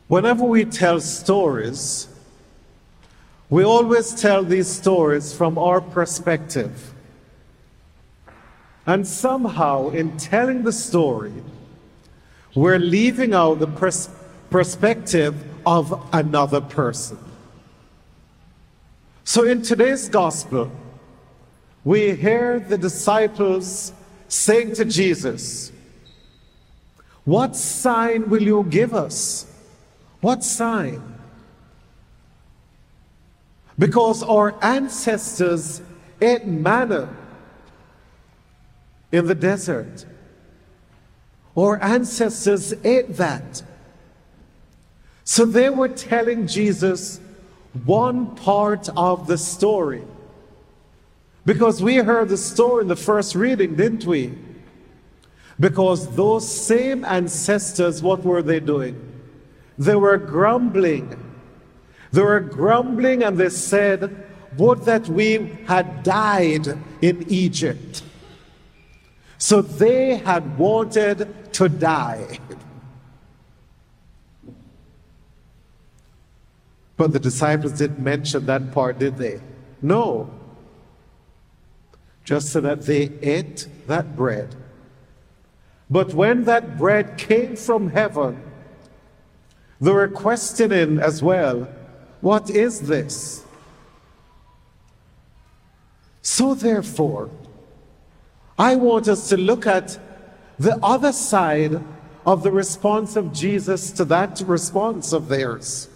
Whenever we tell stories, we always tell these stories from our perspective. And somehow, in telling the story, we're leaving out the perspective of another person. So in today's gospel, we hear the disciples saying to Jesus, "What sign will you give us?" What sign? Because our ancestors ate manna in the desert. Our ancestors ate that. So they were telling Jesus one part of the story. Because we heard the story in the first reading, didn't we? Because those same ancestors, what were they doing? They were grumbling. They were grumbling and they said, "Would that we had died in Egypt." So they had wanted to die. But the disciples didn't mention that part, did they? No. Just so that they ate that bread. But when that bread came from heaven, they were questioning as well, what is this? So therefore, I want us to look at the other side of the response of Jesus to that response of theirs.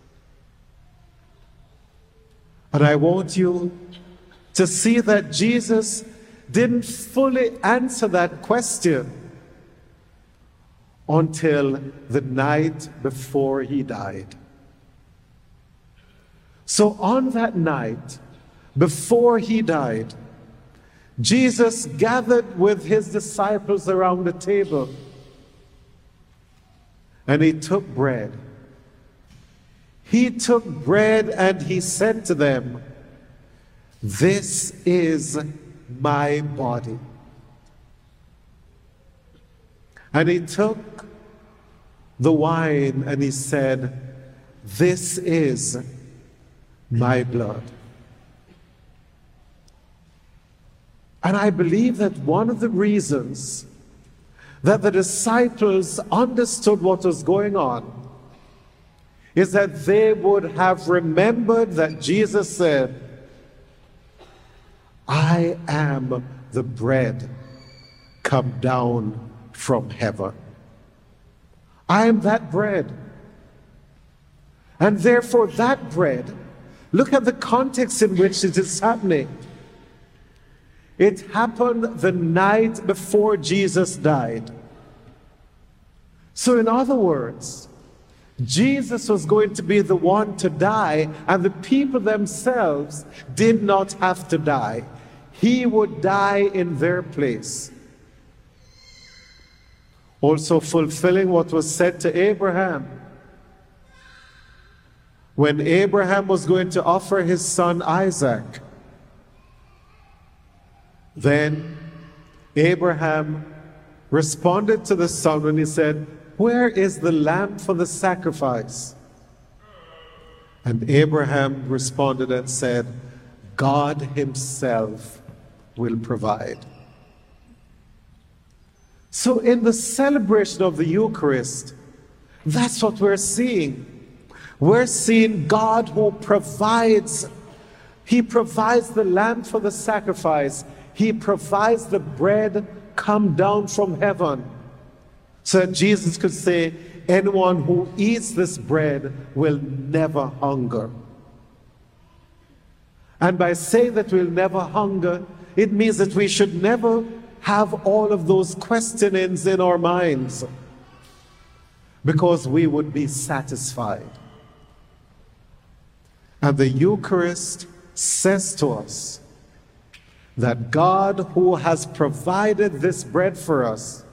And I want you to see that Jesus didn't fully answer that question until the night before he died. So on that night, before he died, Jesus gathered with his disciples around the table, and he took bread. He took bread and he said to them, "This is my body." And he took the wine and he said, "This is my blood." And I believe that one of the reasons that the disciples understood what was going on is that they would have remembered that Jesus said, "I am the bread come down from heaven." I am that bread. And therefore that bread, look at the context in which it is happening. It happened the night before Jesus died. So in other words, Jesus was going to be the one to die, and the people themselves did not have to die. He would die in their place. Also fulfilling what was said to Abraham. When Abraham was going to offer his son Isaac, then Abraham responded to the son when he said, "Where is the lamb for the sacrifice?" And Abraham responded and said, "God himself will provide." So in the celebration of the Eucharist, that's what we're seeing. We're seeing God who provides. He provides the lamb for the sacrifice. He provides the bread come down from heaven, so that Jesus could say, "Anyone who eats this bread will never hunger." And by saying that we'll never hunger, it means that we should never have all of those questionings in our minds, because we would be satisfied. And the Eucharist says to us that God, who has provided this bread for us,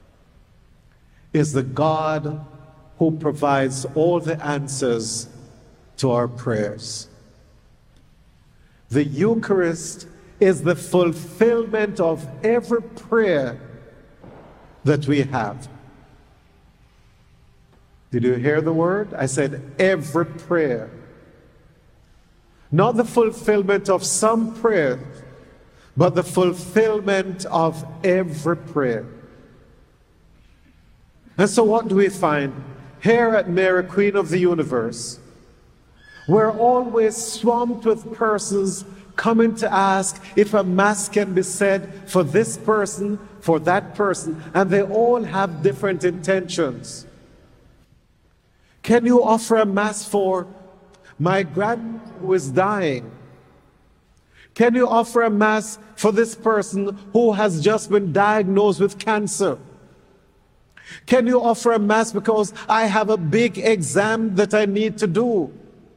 is the God who provides all the answers to our prayers. The Eucharist is the fulfillment of every prayer that we have. Did you hear the word? I said every prayer. Not the fulfillment of some prayer, but the fulfillment of every prayer. And so what do we find? Here at Mary, Queen of the Universe, we're always swamped with persons coming to ask if a mass can be said for this person, for that person, and they all have different intentions. Can you offer a mass for my grandmother who is dying? Can you offer a mass for this person who has just been diagnosed with cancer? Can you offer a mass because I have a big exam that I need to do?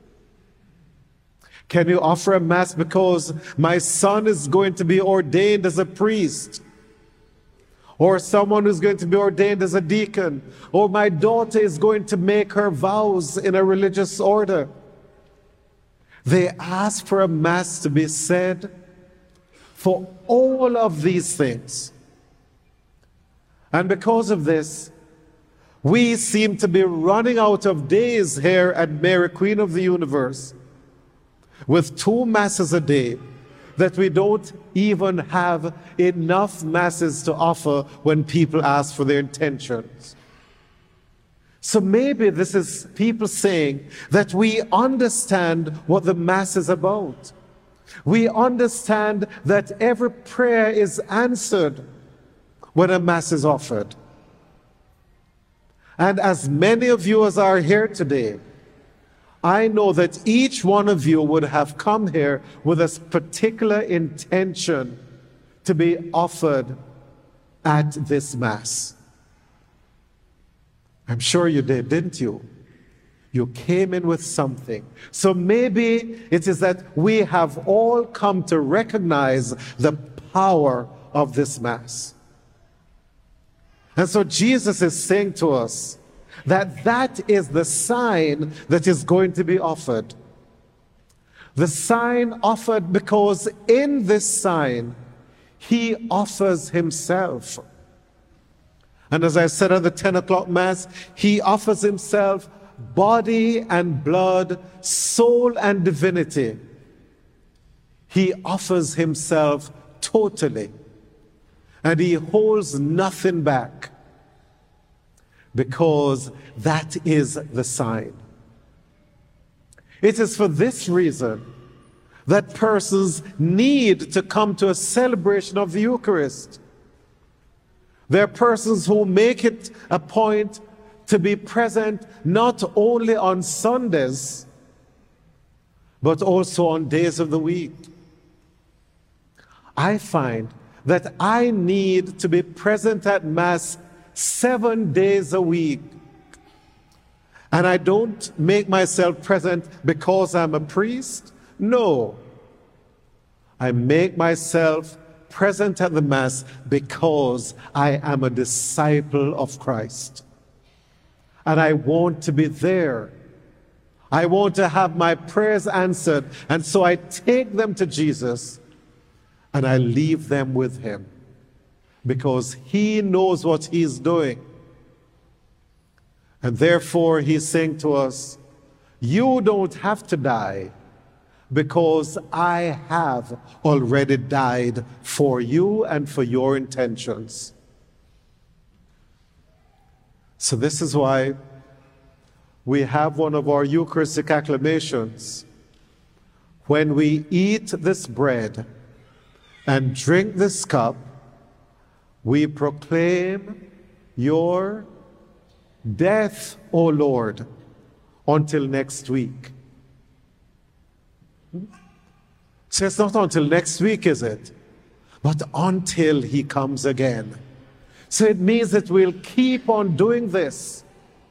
Can you offer a mass because my son is going to be ordained as a priest? Or someone who's going to be ordained as a deacon? Or my daughter is going to make her vows in a religious order? They ask for a mass to be said for all of these things. And because of this, we seem to be running out of days here at Mary, Queen of the Universe, with 2 masses a day, that we don't even have enough masses to offer when people ask for their intentions. So maybe this is people saying that we understand what the Mass is about. We understand that every prayer is answered when a Mass is offered. And as many of you as are here today, I know that each one of you would have come here with a particular intention to be offered at this Mass. I'm sure you did, didn't you? You came in with something. So maybe it is that we have all come to recognize the power of this Mass. And so Jesus is saying to us that that is the sign that is going to be offered. The sign offered because in this sign, he offers himself. And as I said at the 10 o'clock Mass, he offers himself body and blood, soul and divinity. He offers himself totally. And he holds nothing back, because that is the sign. It is for this reason that persons need to come to a celebration of the Eucharist. There are persons who make it a point to be present not only on Sundays, but also on days of the week. I find that I need to be present at Mass 7 days a week. And I don't make myself present because I'm a priest. No. I make myself present at the Mass because I am a disciple of Christ. And I want to be there. I want to have my prayers answered. And so I take them to Jesus and I leave them with him, because he knows what he's doing. And therefore he's saying to us, you don't have to die, because I have already died for you and for your intentions. So this is why we have one of our Eucharistic acclamations. When we eat this bread and drink this cup, we proclaim your death, O Lord, until next week. So it's not until next week, is it? But until he comes again. So it means that we'll keep on doing this.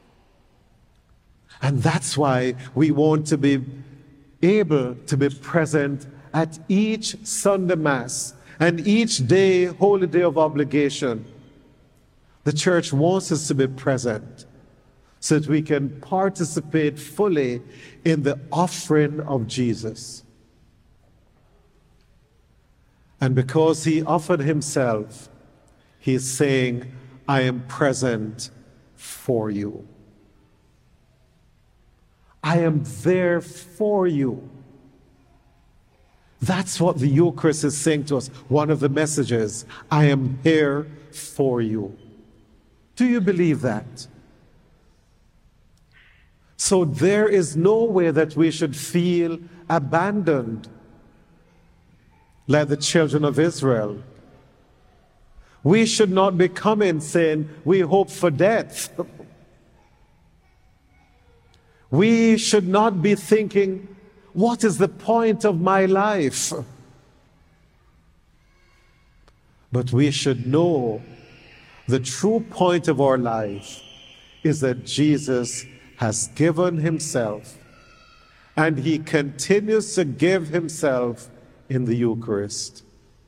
And that's why we want to be able to be present at each Sunday Mass and each day, holy day of obligation. The church wants us to be present so that we can participate fully in the offering of Jesus. And because he offered himself, he is saying, I am present for you. I am there for you. That's what the Eucharist is saying to us. One of the messages, I am here for you. Do you believe that? So there is no way that we should feel abandoned like the children of Israel. We should not be coming saying we hope for death. We should not be thinking, what is the point of my life? But we should know the true point of our life is that Jesus has given himself, and he continues to give himself in the Eucharist.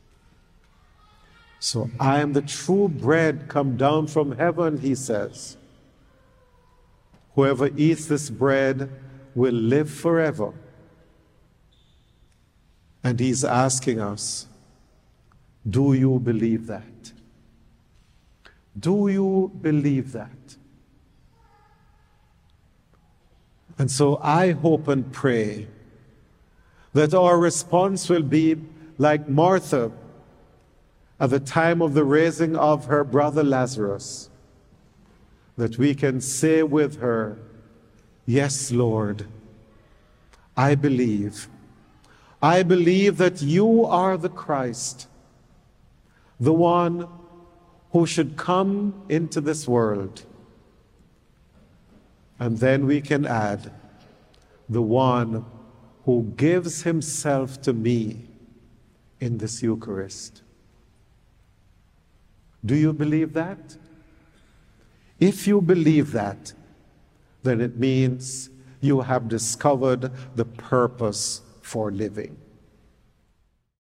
So I am the true bread come down from heaven, he says. Whoever eats this bread will live forever. And he's asking us, do you believe that? Do you believe that? And so I hope and pray that our response will be like Martha at the time of the raising of her brother Lazarus, that we can say with her, yes, Lord, I believe. I believe that you are the Christ, the one who should come into this world. And then we can add, the one who gives himself to me in this Eucharist. Do you believe that? If you believe that, then it means you have discovered the purpose for living.